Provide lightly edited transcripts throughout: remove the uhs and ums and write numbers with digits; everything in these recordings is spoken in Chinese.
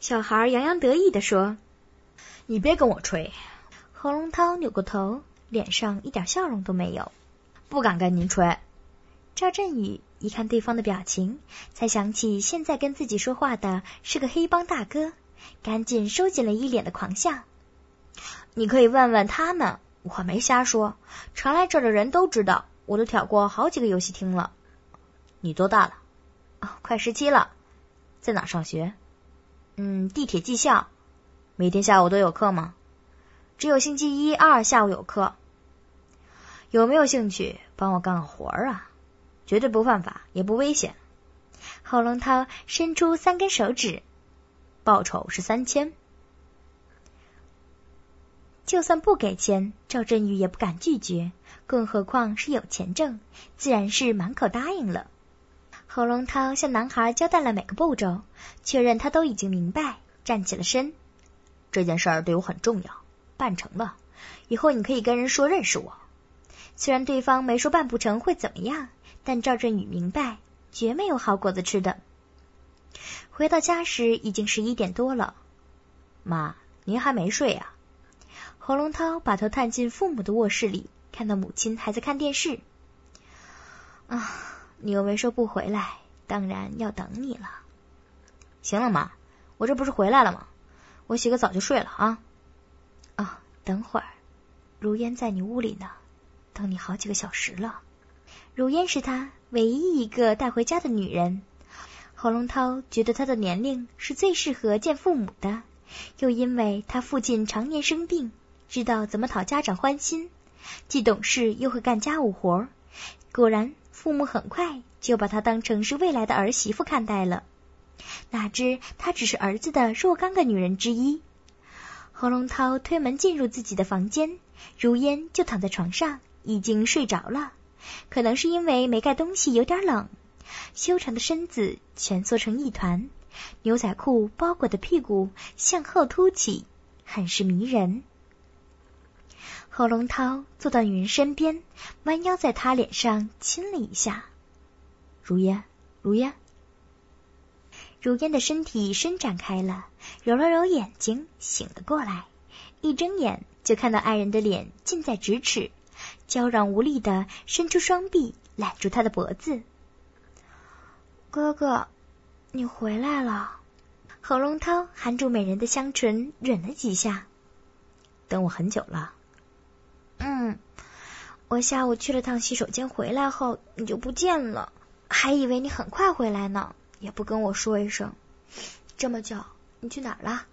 小孩洋洋得意地说。 你别跟我吹。 何龙涛扭过头，脸上一点笑容都没有。 不敢跟您吹。 赵振宇一看对方的表情，才想起现在跟自己说话的是个黑帮大哥，赶紧收紧了一脸的狂笑。 你可以问问他们，我没瞎说，常来这儿的人都知道，我都挑过好几个游戏厅了。你多大了？ 快17了。 在哪上学？地铁技校。每天下午都有课吗？只有星期一、二下午有课。有没有兴趣帮我干个活啊？绝对不犯法，也不危险。 侯龙涛伸出3根手指， 报酬是3000。 就算不给钱，赵振宇也不敢拒绝，更何况是有钱挣，自然是满口答应了。侯龙涛向男孩交代了每个步骤，确认他都已经明白，站起了身。 这件事儿对我很重要，办成了，以后你可以跟人说认识我。 虽然对方没说办不成会怎么样，但赵振宇明白，绝没有好果子吃的。回到家时已经11点多了。 妈，您还没睡啊？ 侯龙涛把头探进父母的卧室里，看到母亲还在看电视。你又没说不回来，当然要等你了。 行了妈，我这不是回来了吗？我洗个澡就睡了啊。 等会儿，如烟在你屋里呢，等你好几个小时了。如烟是他唯一一个带回家的女人，侯龙涛觉得她的年龄是最适合见父母的，又因为他父亲常年生病，知道怎么讨家长欢心，既懂事又会干家务活，果然父母很快就把她当成是未来的儿媳妇看待了。哪知她只是儿子的若干个女人之一。侯龙涛推门进入自己的房间，如烟就躺在床上，已经睡着了。可能是因为没盖东西有点冷，修长的身子蜷缩成一团，牛仔裤包裹的屁股向后凸起，很是迷人。侯龙涛坐到女人身边，弯腰在她脸上亲了一下。 如烟。 如烟的身体伸展开了，揉了揉眼睛，醒了过来。一睁眼就看到爱人的脸近在咫尺，娇软无力地伸出双臂揽住他的脖子。哥哥，你回来了。侯龙涛含住美人的香唇，吮了几下。 等我很久了。 我下午去了趟洗手间，回来后你就不见了，还以为你很快回来呢，也不跟我说一声。这么久，你去哪儿了？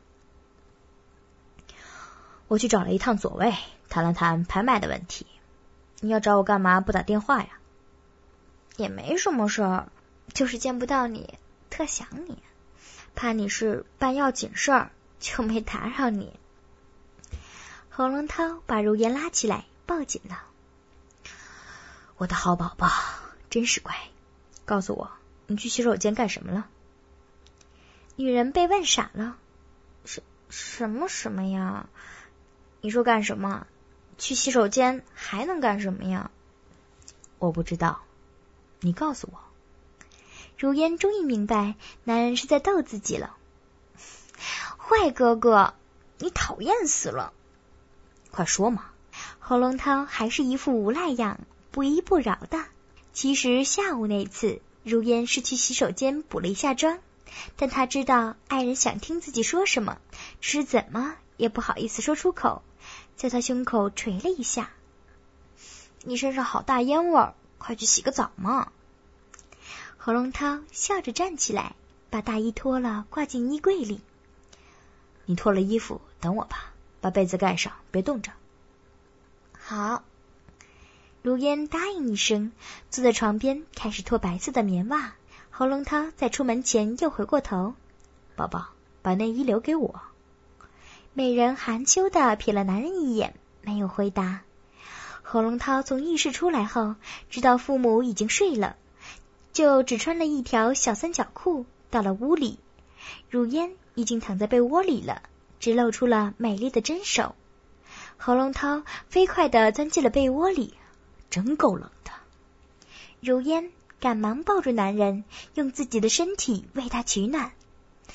我去找了一趟左卫，谈了谈拍卖的问题。你要找我干嘛不打电话呀？ 也没什么事儿，就是见不到你，特想你，怕你是办要紧事儿，就没打扰你。侯龙涛把如烟拉起来，抱紧了。 我的好宝宝，真是乖。告诉我，你去洗手间干什么了？ 女人被问傻了。什么呀？你说干什么？去洗手间还能干什么呀？ 我不知道，你告诉我。 如烟终于明白，男人是在逗自己了。坏哥哥，你讨厌死了。 快说嘛。 侯龙涛还是一副无赖样，不依不饶的。其实下午那次，如烟是去洗手间补了一下妆，但他知道爱人想听自己说什么，只是怎么也不好意思说出口，在他胸口捶了一下。你身上好大烟味儿，快去洗个澡嘛。侯龙涛笑着站起来，把大衣脱了挂进衣柜里。 你脱了衣服等我吧，把被子盖上，别冻着。 好。如烟答应一声，坐在床边开始脱白色的棉袜。侯龙涛在出门前又回过头， 宝宝，把内衣留给我。 美人含羞地瞥了男人一眼，没有回答。侯龙涛从浴室出来后，知道父母已经睡了，就只穿了一条小三角裤到了屋里。如烟已经躺在被窝里了，只露出了美丽的真手。侯龙涛飞快地钻进了被窝里， 真够冷的。 如烟赶忙抱住男人，用自己的身体为他取暖。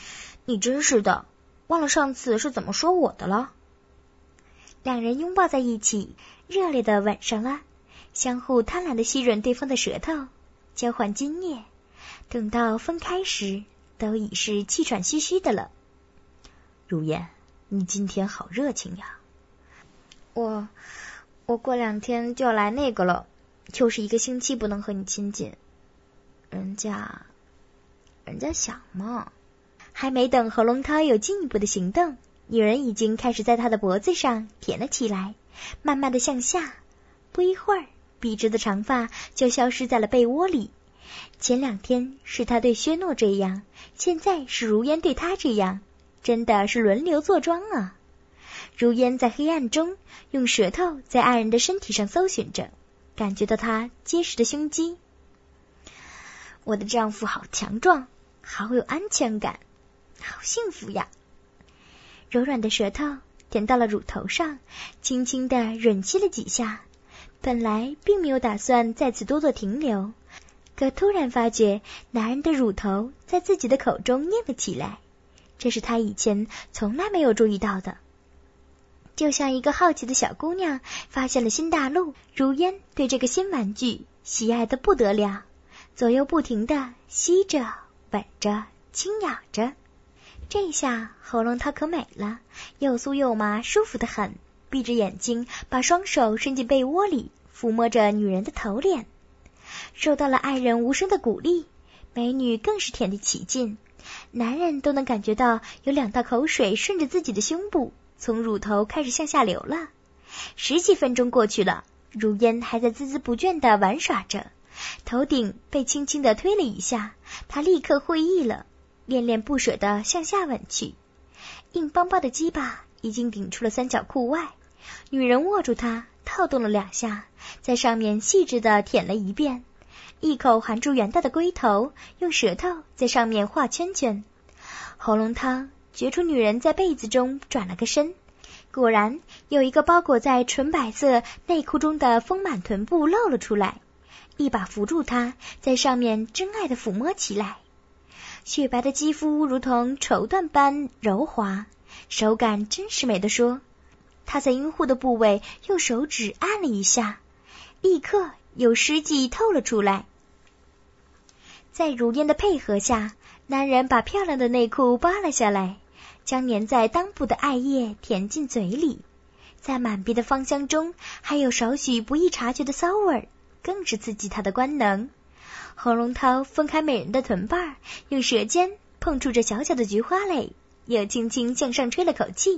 你真是的，忘了上次是怎么说我的了。 两人拥抱在一起，热烈地吻上了，相互贪婪地吸吮对方的舌头，交换精液。等到分开时，都已是气喘吁吁的了。 如烟，你今天好热情呀。 我过2天就要来那个了，就是1个星期不能和你亲近。人家想嘛。还没等何龙涛有进一步的行动，女人已经开始在他的脖子上舔了起来，慢慢的向下。不一会儿，笔直的长发就消失在了被窝里。前2天是他对薛诺这样，现在是如烟对他这样，真的是轮流坐庄啊。如烟在黑暗中用舌头在爱人的身体上搜寻着，感觉到他结实的胸肌。我的丈夫好强壮，好有安全感，好幸福呀。柔软的舌头舔到了乳头上，轻轻地吮吸了几下。本来并没有打算在此多做停留，可突然发觉男人的乳头在自己的口中硬了起来，这是他以前从来没有注意到的。就像一个好奇的小姑娘发现了新大陆，如烟对这个新玩具喜爱的不得了，左右不停地吸着、吻着、轻咬着。这下喉咙她可美了，又酥又麻，舒服得很。闭着眼睛，把双手伸进被窝里，抚摸着女人的头脸。受到了爱人无声的鼓励，美女更是舔得起劲，男人都能感觉到有2道口水顺着自己的胸部从乳头开始向下流了。10几分钟过去了，如烟还在孜孜不倦地玩耍着，头顶被轻轻地推了一下，她立刻会意了，恋恋不舍地向下吻去。硬邦邦的鸡巴已经顶出了3角裤外，女人握住它，套动了2下，在上面细致地舔了一遍，一口含住圆大的龟头，用舌头在上面画圈圈。喉咙汤觉出女人在被子中转了个身，果然有一个包裹在纯白色内裤中的丰满臀部露了出来，一把扶住她，在上面真爱地抚摸起来。雪白的肌肤如同绸缎般柔滑，手感真是美得说。他在阴户的部位用手指按了一下，立刻有湿迹透了出来。在如烟的配合下，男人把漂亮的内裤扒了下来，将粘在裆部的艾叶填进嘴里，在满鼻的芳香中还有少许不易察觉的骚味，更是刺激他的官能。喉咙涛分开美人的臀瓣，用舌尖碰触着小小的菊花蕾，又轻轻向上吹了口气。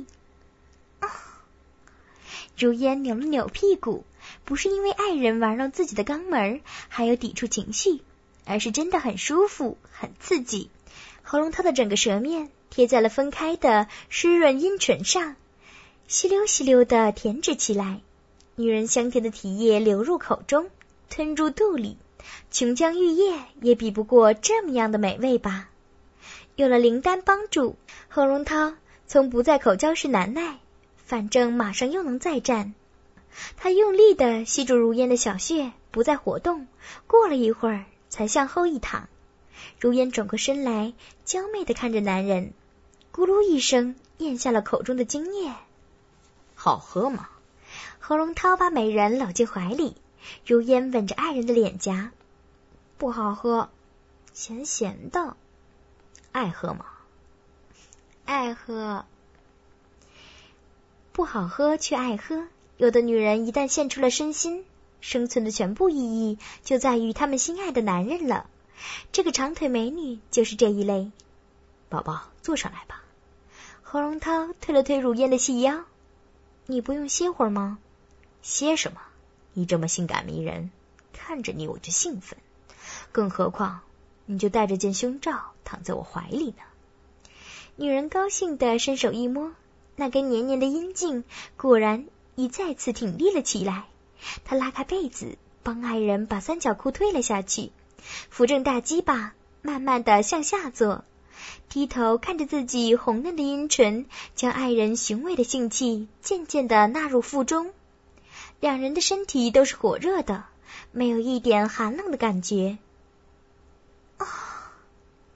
如烟扭了扭屁股，不是因为爱人玩弄自己的肛门还有抵触情绪，而是真的很舒服，很刺激。喉咙涛的整个舌面贴在了分开的湿润阴唇上，吸溜吸溜地舔止起来。女人香甜的体液流入口中，吞入肚里，琼浆玉液也比不过这么样的美味吧。有了灵丹帮助，喉咙涛从不再口交时难耐，反正马上又能再战。他用力地吸住如烟的小穴，不再活动，过了一会儿才向后一躺。如烟转过身来，娇媚地看着男人，咕噜一声咽下了口中的精液。 好喝吗？ 喉咙涛把美人搂进怀里，如烟吻着爱人的脸颊。不好喝，咸咸的。 爱喝吗？ 爱喝。不好喝却爱喝，有的女人一旦献出了身心，生存的全部意义就在于她们心爱的男人了。这个长腿美女就是这一类。 宝宝，坐上来吧。 喉咙涛推了推如烟的细腰。你不用歇会儿吗？ 歇什么？你这么性感迷人，看着你我就兴奋，更何况你就带着件胸罩躺在我怀里呢。 女人高兴地伸手一摸，那根黏黏的阴茎果然已再次挺立了起来。她拉开被子，帮爱人把3角裤推了下去，扶正大鸡巴，慢慢地向下坐，低头看着自己红嫩的阴唇，将爱人雄伟的性器渐渐地纳入腹中。两人的身体都是火热的，没有一点寒冷的感觉。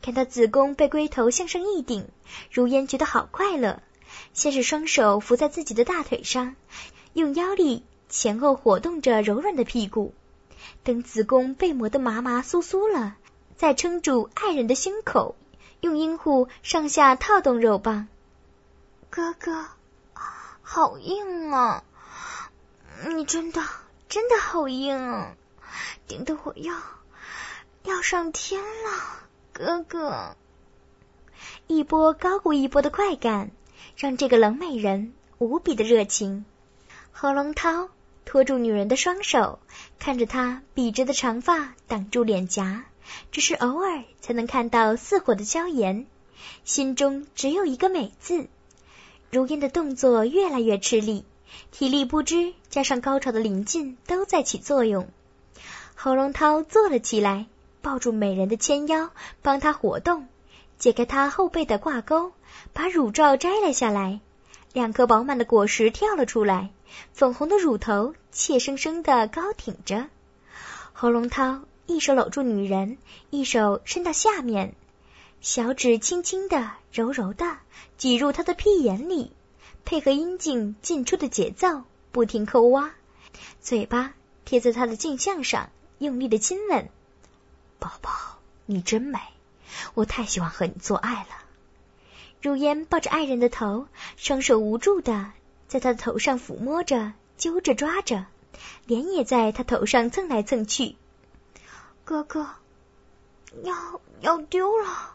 看到子宫被龟头向上一顶，如烟觉得好快乐，先是双手扶在自己的大腿上，用腰力前后活动着柔软的屁股，等子宫被磨得麻麻酥酥了，再撑住爱人的心口，用阴户上下套动肉棒。哥哥，好硬啊，你真的好硬啊，顶得我要上天了，哥哥。一波高过一波的快感让这个冷美人无比的热情。何龙涛拖住女人的双手，看着她笔直的长发挡住脸颊，只是偶尔才能看到似火的娇颜，心中只有一个美字。如烟的动作越来越吃力，体力不支加上高潮的临近都在起作用。何龙涛坐了起来，抱住美人的纤腰，帮她活动，解开她后背的挂钩，把乳罩摘了下来，2颗饱满的果实跳了出来，粉红的乳头怯生生地高挺着。何龙涛一手搂住女人，一手伸到下面，小指轻轻地柔柔地挤入她的屁眼里，配合阴茎进出的节奏不停抠挖，嘴巴贴在她的颈项上用力的亲吻。宝宝，你真美，我太喜欢和你做爱了。如烟抱着爱人的头，双手无助地在他的头上抚摸着，揪着抓着，脸也在他头上蹭来蹭去。哥哥，要丢了，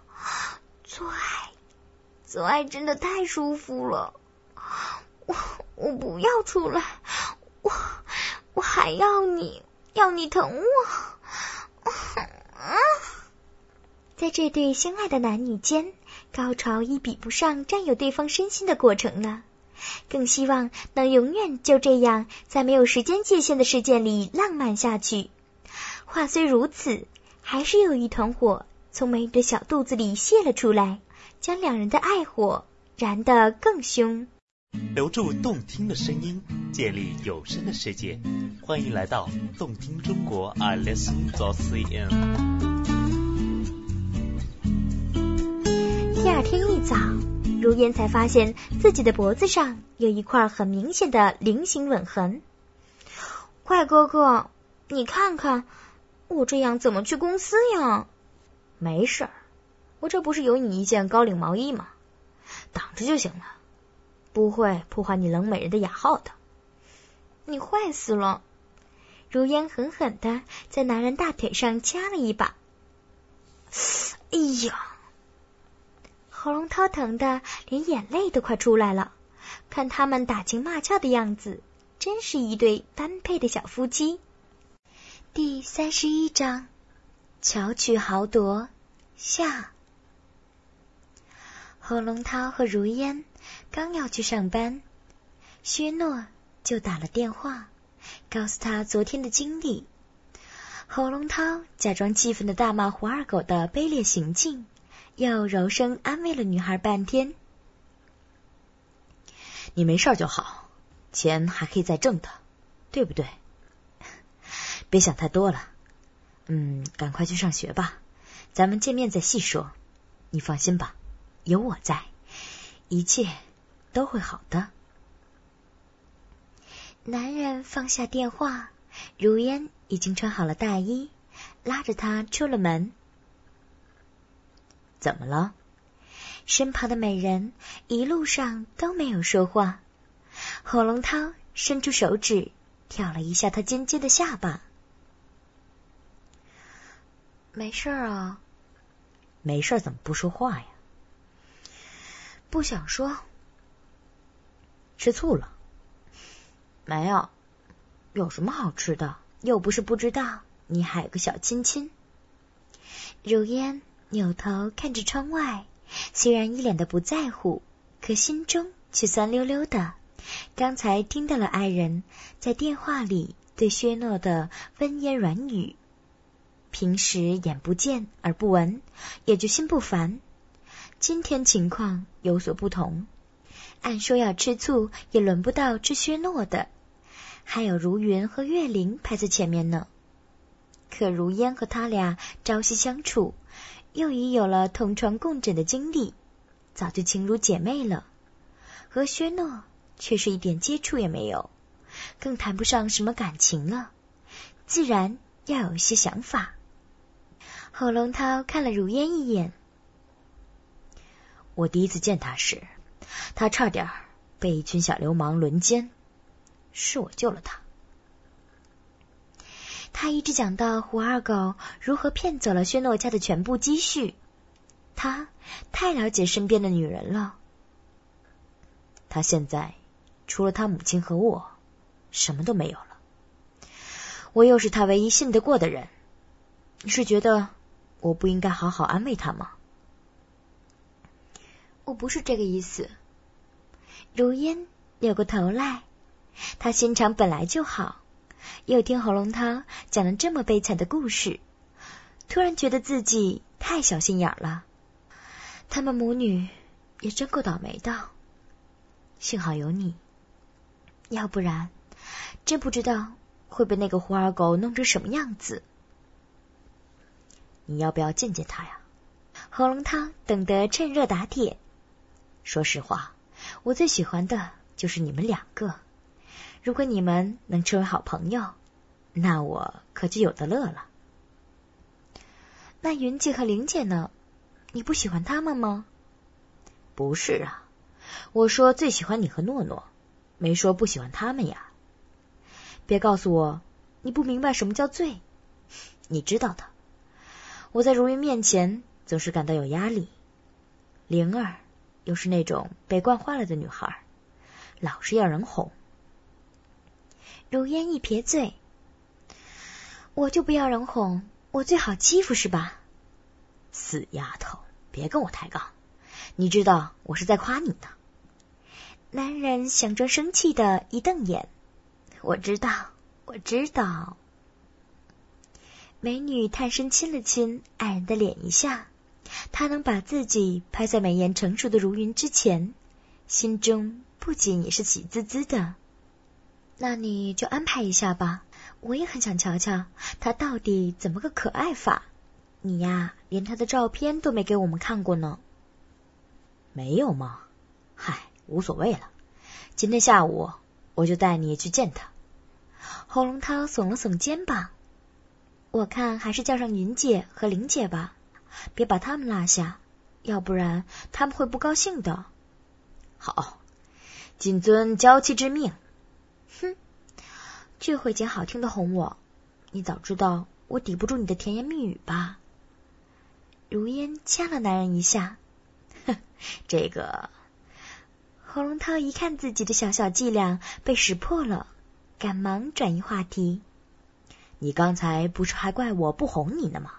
做爱真的太舒服了，我不要出来，我还要你疼我。在这对相爱的男女间，高潮已比不上占有对方身心的过程了，更希望能永远就这样在没有时间界限的世界里浪漫下去。话虽如此，还是有一团火从美女的小肚子里泄了出来，将2人的爱火燃得更凶。 留住动听的声音，建立有声的世界，欢迎来到动听中国iListen.cn。 第2天一早，如烟才发现自己的脖子上有一块很明显的菱形吻痕。快哥哥，你看看，我这样怎么去公司呀？ 没事儿，我这不是有你一件高领毛衣吗？挡着就行了，不会破坏你冷美人的雅号的。 你坏死了！如烟狠狠地在男人大腿上掐了一把。哎呀！何龙涛疼得连眼泪都快出来了，看他们打情骂俏的样子，真是一对般配的小夫妻。第31章，巧取豪夺下。何龙涛和如烟刚要去上班，薛诺就打了电话，告诉他昨天的经历。何龙涛假装气愤地大骂胡二狗的卑劣行径，又柔声安慰了女孩半天。 你没事就好，钱还可以再挣的，对不对？别想太多了，赶快去上学吧，咱们见面再细说。你放心吧，有我在，一切都会好的。 男人放下电话，如烟已经穿好了大衣，拉着他出了门。 怎么了？ 身旁的美人一路上都没有说话。何龙涛伸出手指挑了一下他尖尖的下巴。没事啊。 没事怎么不说话呀？ 不想说。 吃醋了？ 没有。有什么好吃的？又不是不知道你还有个小亲亲。如烟扭头看着窗外，虽然一脸的不在乎，可心中却酸溜溜的。刚才听到了爱人在电话里对薛诺的温言软语，平时眼不见耳不闻，也就心不烦。今天情况有所不同，按说要吃醋也轮不到吃薛诺的，还有如云和月玲排在前面呢。可如烟和他俩朝夕相处， 又已有了同床共枕的经历，早就情如姐妹了，和薛诺却是一点接触也没有，更谈不上什么感情了，自然要有一些想法。侯龙涛看了如烟一眼， 我第一次见他时，他差点被一群小流氓轮奸，是我救了他。 他一直讲到胡二狗如何骗走了薛诺家的全部积蓄，他太了解身边的女人了。 他现在除了他母亲和我，什么都没有了。我又是他唯一信得过的人，你是觉得我不应该好好安慰他吗？ 我不是这个意思。如烟扭过头来，他心肠本来就好，又听侯龙涛讲了这么悲惨的故事，突然觉得自己太小心眼了。他们母女也真够倒霉的，幸好有你，要不然真不知道会被那个胡二狗弄成什么样子。 你要不要见见他呀？ 侯龙涛等得趁热打铁。 说实话，我最喜欢的就是你们两个，如果你们能成为好朋友，那我可就有得乐了。 那云姐和玲姐呢？你不喜欢他们吗？ 不是啊，我说最喜欢你和诺诺，没说不喜欢他们呀。别告诉我你不明白什么叫罪，你知道的。我在如云面前总是感到有压力，灵儿又是那种被惯坏了的女孩，老是要人哄。 如烟一撇嘴，我就不要人哄，我最好欺负是吧？ 死丫头，别跟我抬杠，你知道我是在夸你呢。 男人想装生气的一瞪眼，我知道，我知道。美女探身亲了亲爱人的脸一下，她能把自己拍在美颜成熟的如云之前，心中不仅也是喜滋滋的。那你就安排一下吧，我也很想瞧瞧她到底怎么个可爱法。你呀，连她的照片都没给我们看过呢。 没有吗？嗨，无所谓了，今天下午我就带你去见她。 侯龙涛耸了耸肩膀，我看还是叫上云姐和玲姐吧，别把他们落下，要不然他们会不高兴的。 好，谨遵娇妻之命。 哼，就会讲好听的哄我，你早知道我抵不住你的甜言蜜语吧。如烟掐了男人一下， 哼，这个。 侯龙涛一看自己的小小伎俩被识破了，赶忙转移话题。 你刚才不是还怪我不哄你呢吗？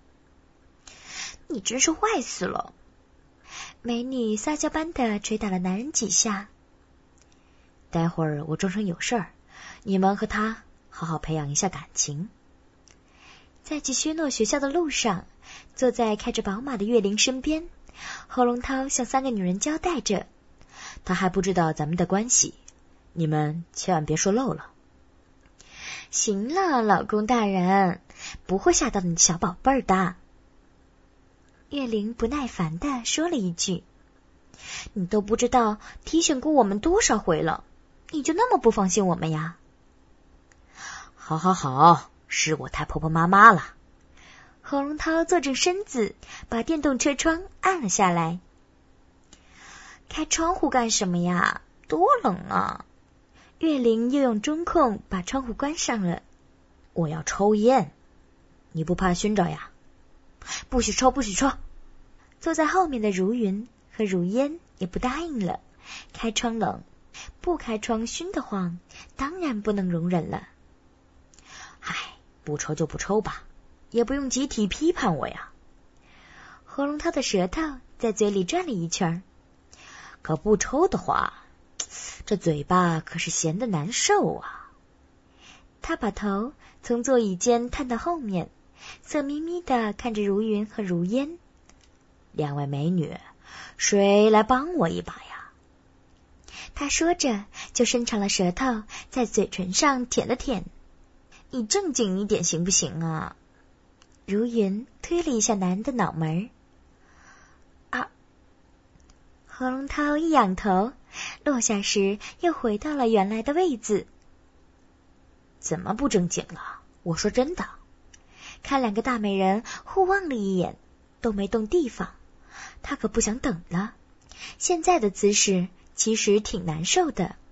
你真是坏死了。美女撒娇般的捶打了男人几下。 待会儿我装成有事儿，你们和他好好培养一下感情。 在去薛诺学校的路上，坐在开着宝马的月玲身边，侯龙涛向三个女人交代着， 他还不知道咱们的关系，你们千万别说漏了。 行了，老公大人，不会吓到你的小宝贝儿的。月玲不耐烦地说了一句，你都不知道提醒过我们多少回了，你就那么不放心我们呀？ 好好好，是我太婆婆妈妈了。 侯龙涛坐正身子，把电动车窗按了下来。开窗户干什么呀？多冷啊！月玲又用中控把窗户关上了。 我要抽烟，你不怕熏着呀？ 不许抽，不许抽！坐在后面的如云和如烟也不答应了。开窗冷，不开窗熏得慌，当然不能容忍了。 唉，不抽就不抽吧，也不用集体批判我呀。 喉咙涛的舌头在嘴里转了一圈。 可不抽的话，这嘴巴可是咸得难受啊。 他把头从座椅间探到后面，色眯眯地看着如云和如烟。 两位美女，谁来帮我一把呀？ 他说着就伸长了舌头在嘴唇上舔了舔。你正经一点行不行啊？ 如云推了一下男人的脑门。啊！何龙涛一仰头，落下时又回到了原来的位子。 怎么不正经了？我说真的。 看两个大美人互望了一眼，都没动地方。他可不想等了，现在的姿势其实挺难受的。